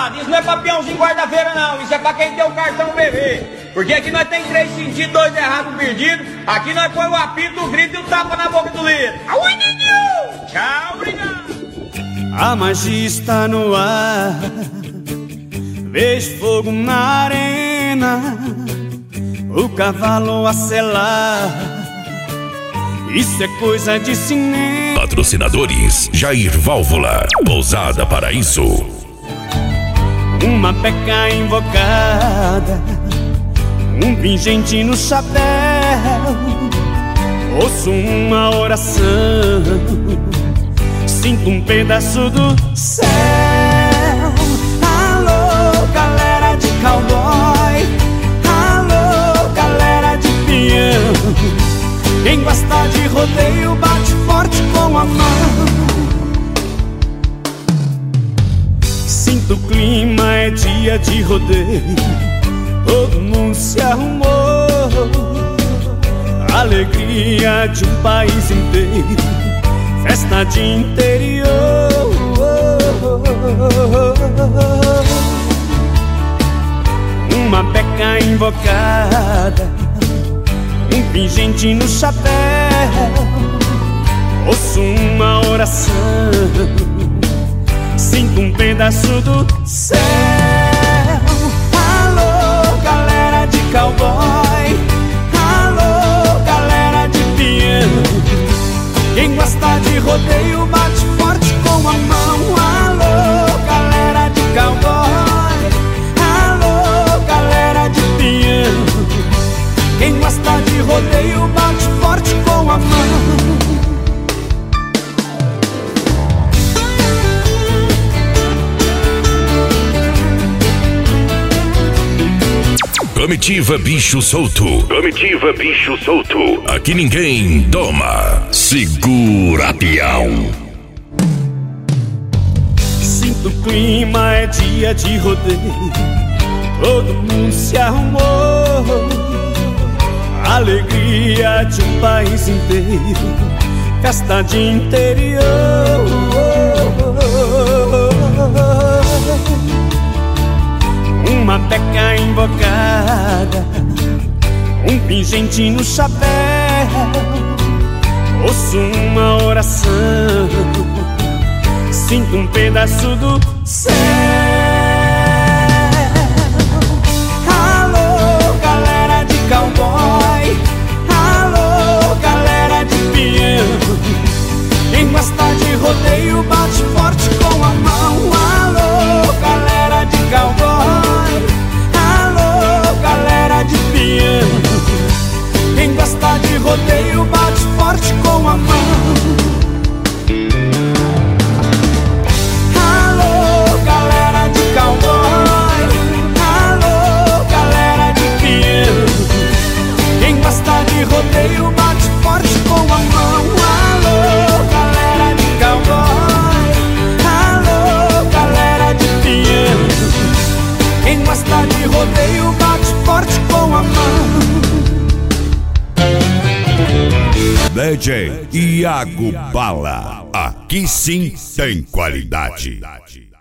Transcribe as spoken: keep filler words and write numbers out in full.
amado, isso não é pra peãozinho quarta-feira não, isso é pra quem tem o cartão bebê. Porque aqui nós tem três sentidos, dois errados, um perdido. Aqui nós põe o apito, o grito e o tapa na boca do líder. Tchau, obrigado. A magia está no ar, vejo fogo na arena, o cavalo a selar, isso é coisa de cinema. Patrocinadores: Jair Válvula, Pousada Paraíso. Uma peca invocada, um pingente no chapéu, ouço uma oração, sinto um pedaço do céu. Alô, galera de cowboy, alô, galera de peão, quem gosta de rodeio bate forte com a mão. Sinto o clima, é dia de rodeio, todo mundo se arrumou, alegria de um país inteiro, festa de interior. Uma peca invocada, um pingente no chapéu, ouço uma oração, sinto um pedaço do céu. Alô, galera de cowboy, alô, galera de peão, quem gosta de rodeio bate forte com a mão. Alô, galera de cowboy, alô, galera de peão, quem gosta de rodeio bate forte com a mão. Comitiva Bicho Solto. Comitiva Bicho Solto. Aqui ninguém toma. Segura, peão. Sinto o clima, é dia de rodeio, todo mundo se arrumou, alegria de um país inteiro, festa de interior. Uma peca invocada, um pingente no chapéu, ouço uma oração, sinto um pedaço do céu. Alô, galera de cowboy, alô, galera de peão, quem gosta de rodeio bate forte com a mão. Alô, galera de cowboy, alô, galera de peão, quem gosta de rodeio bate forte com a mão. Alô, galera de cowboy, alô, galera de peão, quem gosta de rodeio bate forte com a mão. Alô, galera de cowboy, alô, galera de peão, quem gosta de rodeio bate forte com a mão. D J Iago Bala. Aqui sim tem qualidade.